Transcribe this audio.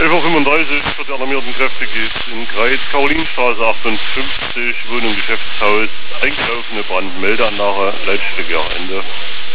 11:35 Uhr für die alarmierten Kräfte geht's in Greiz, Karolinstraße 58, Wohnung, Geschäftshaus, eingelaufene Brandmeldeanlage, Leitstücke Ende.